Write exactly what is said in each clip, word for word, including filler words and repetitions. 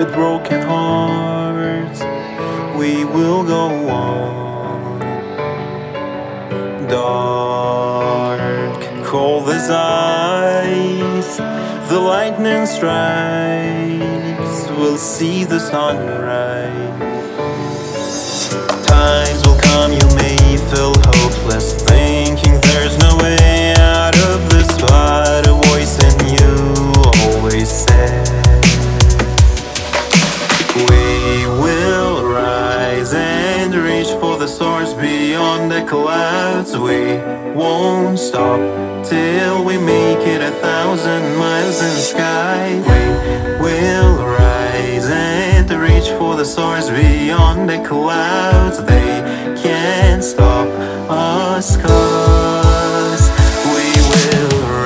with broken hearts, we will go on. Dark, cold as ice, the lightning strikes, we'll see the sunrise. Times will come, you may feel hopeless, thinking there's no way out of this, but a voice in you always says, we will rise and reach for the stars beyond the clouds. We won't stop till we make it a thousand miles in the sky. We will rise and reach for the stars beyond the clouds. They can't stop us, 'cause we will rise.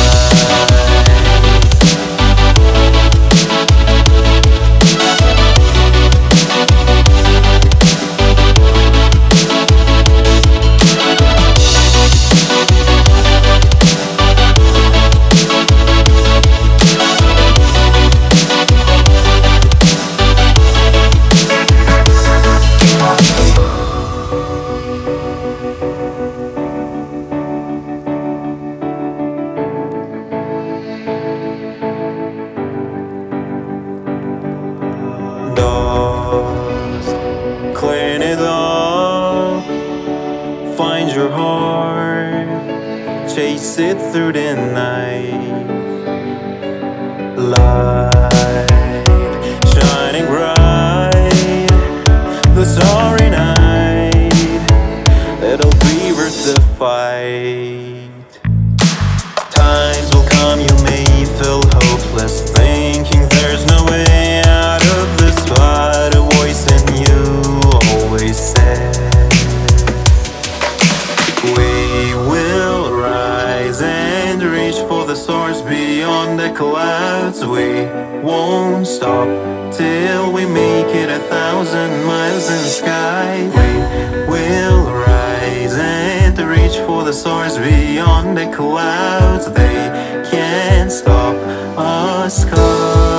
Dust, clean it up, find your heart, chase it through the night. Light shining bright, the starry night, it'll be worth the fight. Times will come, you may feel hopeless, thinking there's no way out of this, but a voice in you always says, we will rise and reach for the stars beyond the clouds. We won't stop till we make it a thousand miles in the sky. We will rise and reach for the stars beyond the clouds. They can't stop us, 'cause